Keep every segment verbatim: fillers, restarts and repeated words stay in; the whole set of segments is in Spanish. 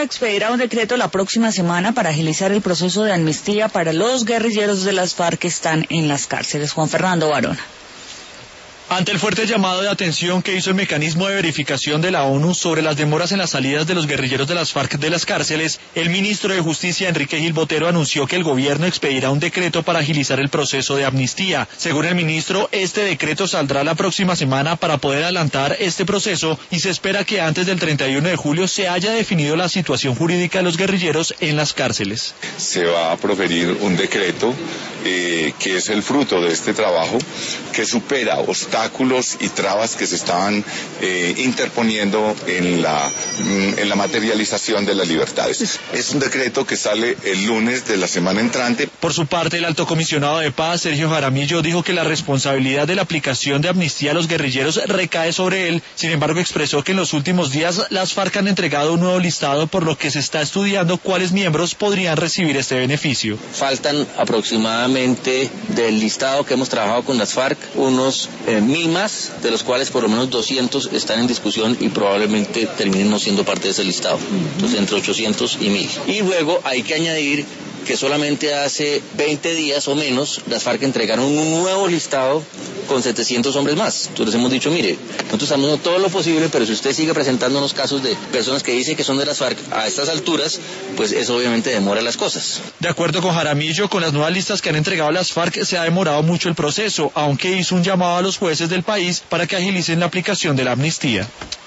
expedirá un decreto la próxima semana para agilizar el proceso de amnistía para los guerrilleros de las FARC que están en las cárceles. Juan Fernando Barona. Ante el fuerte llamado de atención que hizo el mecanismo de verificación de la ONU sobre las demoras en las salidas de los guerrilleros de las FARC de las cárceles, el ministro de Justicia, Enrique Gil Botero, anunció que el gobierno expedirá un decreto para agilizar el proceso de amnistía. Según el ministro, este decreto saldrá la próxima semana para poder adelantar este proceso y se espera que antes del treinta y uno de julio se haya definido la situación jurídica de los guerrilleros en las cárceles. Se va a proferir un decreto eh, que es el fruto de este trabajo, que supera obstáculos obstáculos y trabas que se estaban eh, interponiendo en la, en la materialización de las libertades. Es un decreto que sale el lunes de la semana entrante. Por su parte, el alto comisionado de paz, Sergio Jaramillo, dijo que la responsabilidad de la aplicación de amnistía a los guerrilleros recae sobre él. Sin embargo, expresó que en los últimos días las FARC han entregado un nuevo listado, por lo que se está estudiando cuáles miembros podrían recibir este beneficio. Faltan aproximadamente del listado que hemos trabajado con las FARC unos eh, mil más, de los cuales por lo menos doscientos están en discusión y probablemente terminen no siendo parte de ese listado. Entonces entre ochocientos y mil. Y luego hay que añadir que solamente hace veinte días o menos las FARC entregaron un nuevo listado con setecientos hombres más. Entonces hemos dicho, mire, nosotros estamos haciendo todo lo posible, pero si usted sigue presentándonos casos de personas que dicen que son de las FARC a estas alturas, pues eso obviamente demora las cosas. De acuerdo con Jaramillo, con las nuevas listas que han entregado las FARC se ha demorado mucho el proceso, aunque hizo un llamado a los jueces del país para que agilicen la aplicación de la amnistía.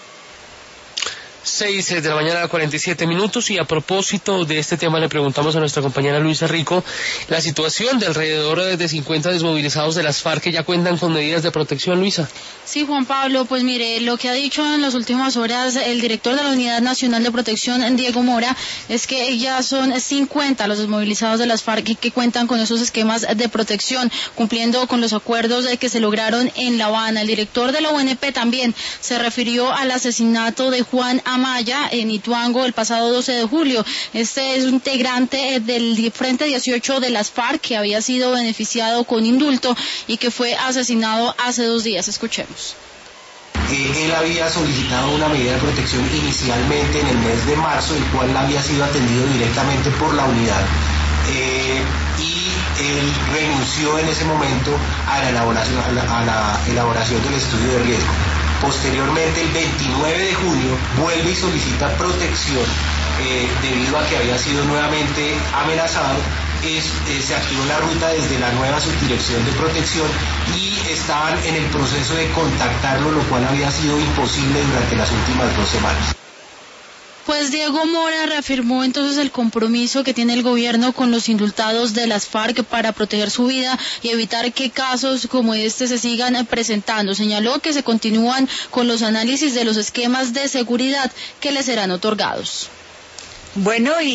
seis de la mañana, cuarenta y siete minutos, y a propósito de este tema le preguntamos a nuestra compañera Luisa Rico la situación de alrededor de cincuenta desmovilizados de las FARC que ya cuentan con medidas de protección. Luisa. Sí, Juan Pablo, pues mire, lo que ha dicho en las últimas horas el director de la Unidad Nacional de Protección, Diego Mora, es que ya son cincuenta los desmovilizados de las FARC que cuentan con esos esquemas de protección, cumpliendo con los acuerdos que se lograron en La Habana. El director de la U N P también se refirió al asesinato de Juan Amaya en Ituango el pasado doce de julio. Este es un integrante del Frente dieciocho de las FARC que había sido beneficiado con indulto y que fue asesinado hace dos días. Escuchemos. Eh, él había solicitado una medida de protección inicialmente en el mes de marzo, el cual había sido atendido directamente por la unidad. Eh, y él renunció en ese momento a la elaboración, a la, a la elaboración del estudio de riesgo. Posteriormente, el veintinueve de junio, vuelve y solicita protección eh, debido a que había sido nuevamente amenazado. Es, eh, se activó la ruta desde la nueva subdirección de protección y estaban en el proceso de contactarlo, lo cual había sido imposible durante las últimas dos semanas. Pues Diego Mora reafirmó entonces el compromiso que tiene el gobierno con los indultados de las FARC para proteger su vida y evitar que casos como este se sigan presentando. Señaló que se continúan con los análisis de los esquemas de seguridad que les serán otorgados. Bueno, y